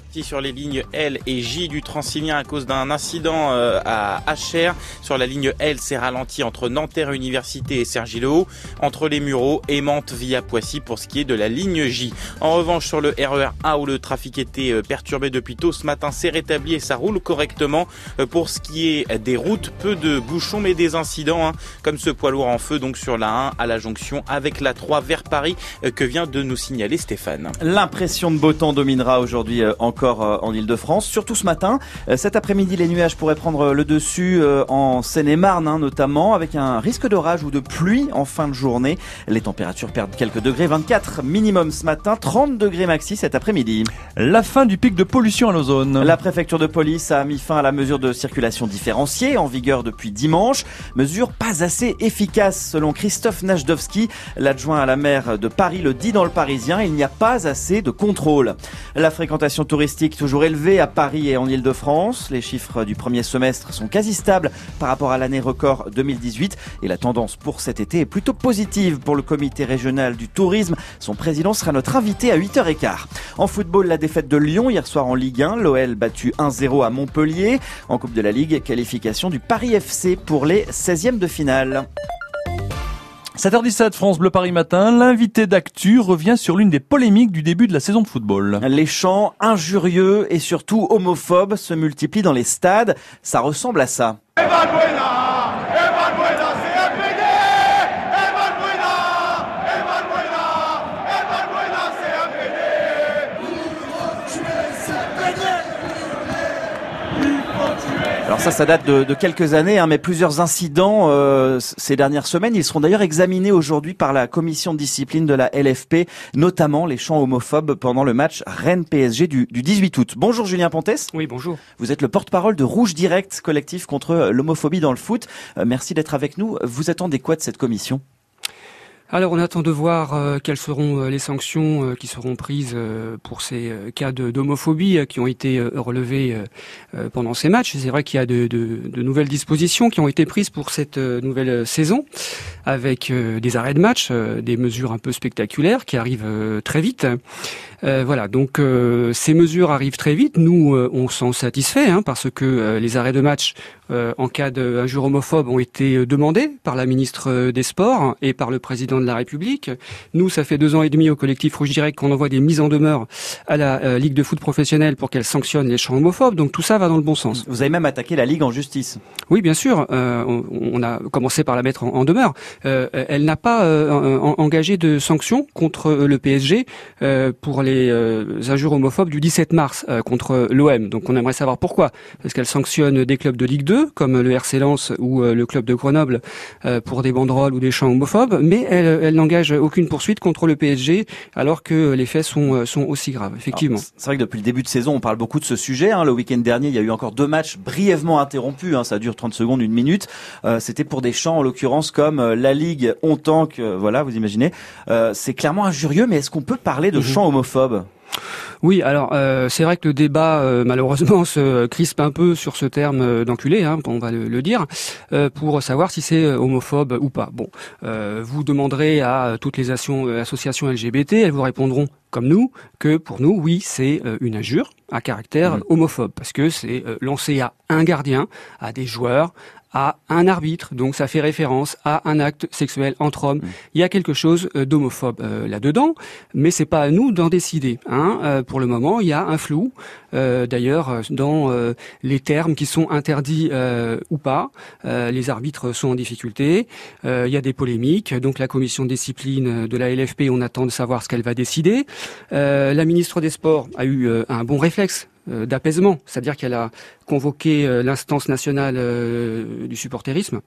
Sur les lignes L et J du Transilien à cause d'un incident à Achères. Sur la ligne L, c'est ralenti entre Nanterre Université et Cergy-le-Haut, entre les Mureaux et Mantes via Poissy pour ce qui est de la ligne J. En revanche, sur le RER A où le trafic était perturbé depuis tôt ce matin, c'est rétabli et ça roule correctement. Pour ce qui est des routes, peu de bouchons mais des incidents comme ce poids lourd en feu donc sur la 1 à la jonction avec la 3 vers Paris que vient de nous signaler Stéphane. L'impression de beau temps dominera aujourd'hui encore en Ile-de-France, surtout ce matin. Cet après-midi, les nuages pourraient prendre le dessus en Seine-et-Marne notamment, avec un risque d'orage ou de pluie en fin de journée. Les températures perdent quelques degrés, 24 minimum ce matin, 30 degrés maxi cet après-midi. La fin du pic de pollution à l'ozone. La préfecture de police a mis fin à la mesure de circulation différenciée en vigueur depuis dimanche. Mesure pas assez efficace selon Christophe Najdowski, l'adjoint à la maire de Paris le dit dans Le Parisien. Il n'y a pas assez de contrôle. La fréquentation touristique toujours élevée à Paris et en Ile-de-France. Les chiffres du premier semestre sont quasi stables par rapport à l'année record 2018 et la tendance pour cet été est plutôt positive pour le comité régional du tourisme. Son président sera notre invité à 8h15. En football, la défaite de Lyon hier soir en Ligue 1. L'OL battu 1-0 à Montpellier. En Coupe de la Ligue, qualification du Paris FC pour les 16e de finale. 7h17, France Bleu Paris Matin. L'invité d'Actu revient sur l'une des polémiques du début de la saison de football. Les chants injurieux et surtout homophobes se multiplient dans les stades. Ça ressemble à ça. Alors ça date de quelques années, mais plusieurs incidents ces dernières semaines. Ils seront d'ailleurs examinés aujourd'hui par la commission de discipline de la LFP, notamment les chants homophobes pendant le match Rennes-PSG du 18 août. Bonjour Julien Pontes. Oui, bonjour. Vous êtes le porte-parole de Rouge Direct, collectif contre l'homophobie dans le foot. Merci d'être avec nous. Vous attendez quoi de cette commission ? Alors on attend de voir quelles seront les sanctions qui seront prises pour ces cas d'homophobie qui ont été relevés pendant ces matchs. C'est vrai qu'il y a de nouvelles dispositions qui ont été prises pour cette nouvelle saison avec des arrêts de match, des mesures un peu spectaculaires qui arrivent très vite. Voilà, donc ces mesures arrivent très vite. Nous, on s'en satisfait parce que les arrêts de match en cas d'injures homophobes ont été demandés par la ministre des Sports et par le président de la République. Nous, ça fait 2 ans et demi au collectif Rouge Direct qu'on envoie des mises en demeure à la Ligue de foot professionnelle pour qu'elle sanctionne les chants homophobes. Donc tout ça va dans le bon sens. Vous avez même attaqué la Ligue en justice. Oui, bien sûr. On a commencé par la mettre en demeure. Elle n'a pas engagé de sanctions contre le PSG pour les injures homophobes du 17 mars contre l'OM. Donc on aimerait savoir pourquoi. Parce qu'elle sanctionne des clubs de Ligue 2, comme le RC Lens ou le club de Grenoble, pour des banderoles ou des chants homophobes, mais elle n'engage aucune poursuite contre le PSG, alors que les faits sont aussi graves, effectivement. Alors, c'est vrai que depuis le début de saison, on parle beaucoup de ce sujet. Le week-end dernier, il y a eu encore 2 matchs brièvement interrompus. Ça dure 30 secondes, 1 minute. C'était pour des chants, en l'occurrence, comme la Ligue, on tank, voilà, vous imaginez. C'est clairement injurieux, mais est-ce qu'on peut parler de chants homophobes ? Oui, alors c'est vrai que le débat malheureusement se crispe un peu sur ce terme d'enculé, on va le dire, pour savoir si c'est homophobe ou pas. Bon, vous demanderez à toutes les associations LGBT, elles vous répondront comme nous que pour nous, oui, c'est une injure à caractère homophobe parce que c'est lancé à un gardien, à des joueurs, à un arbitre, donc ça fait référence à un acte sexuel entre hommes. Il y a quelque chose d'homophobe là-dedans, mais c'est pas à nous d'en décider. Pour le moment, il y a un flou, d'ailleurs, dans les termes qui sont interdits ou pas. Les arbitres sont en difficulté, il y a des polémiques, donc la commission de discipline de la LFP, on attend de savoir ce qu'elle va décider. La ministre des Sports a eu un bon réflexe d'apaisement, c'est-à-dire qu'elle a convoqué l'instance nationale du supporterisme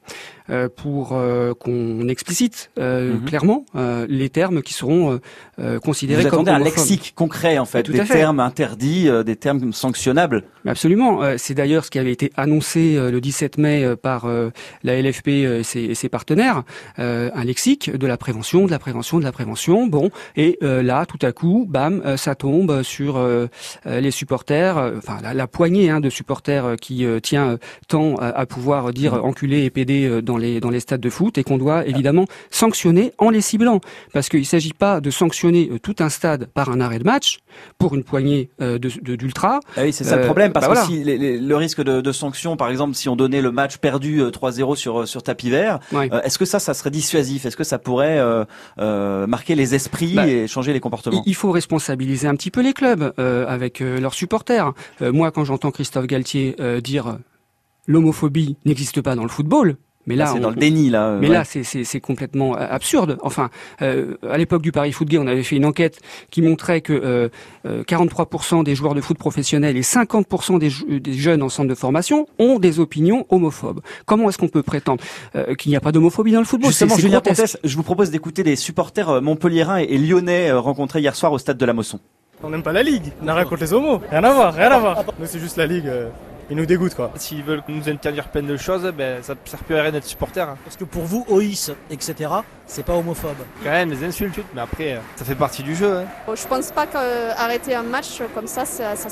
pour qu'on explicite clairement les termes qui seront considérés comme homophobes. Vous attendez un lexique concret, en fait, des termes interdits, des termes sanctionnables. Absolument. C'est d'ailleurs ce qui avait été annoncé le 17 mai par la LFP et ses partenaires, un lexique de la prévention, de la prévention, de la prévention. Bon, et là, tout à coup, bam, ça tombe sur les supporters, enfin la poignée de supporters qui tient tant à pouvoir dire enculé et pédé dans les stades de foot, et qu'on doit évidemment sanctionner en les ciblant, parce qu'il ne s'agit pas de sanctionner tout un stade par un arrêt de match pour une poignée d'ultra. Ah oui, c'est ça le problème, parce que voilà. si le risque de sanction, par exemple, si on donnait le match perdu 3-0 sur tapis vert, Ouais. est-ce que ça serait dissuasif? Est-ce que ça pourrait marquer les esprits et changer les comportements? Il faut responsabiliser un petit peu les clubs avec leurs supporters. Moi, quand j'entends Christophe Galtier dire l'homophobie n'existe pas dans le football, mais là, c'est dans le déni, là. Mais là, c'est complètement absurde. Enfin, à l'époque du Paris Foot Gay, on avait fait une enquête qui montrait que 43% des joueurs de foot professionnels et 50% des jeunes en centre de formation ont des opinions homophobes. Comment est-ce qu'on peut prétendre qu'il n'y a pas d'homophobie dans le football? Justement, c'est Julien grotesque. Pontes, je vous propose d'écouter des supporters montpelliérains et lyonnais rencontrés hier soir au stade de la Mosson. On n'aime pas la Ligue, on n'a rien contre les homos. Rien à voir, rien à voir. Nous, c'est juste la Ligue, ils nous dégoûtent, quoi. S'ils veulent nous interdire plein de choses, ça ne sert plus à rien d'être supporter. Parce que pour vous, OIS, etc., c'est pas homophobe. Quand même, les insultes, mais après, ça fait partie du jeu. Je pense pas qu'arrêter un match comme ça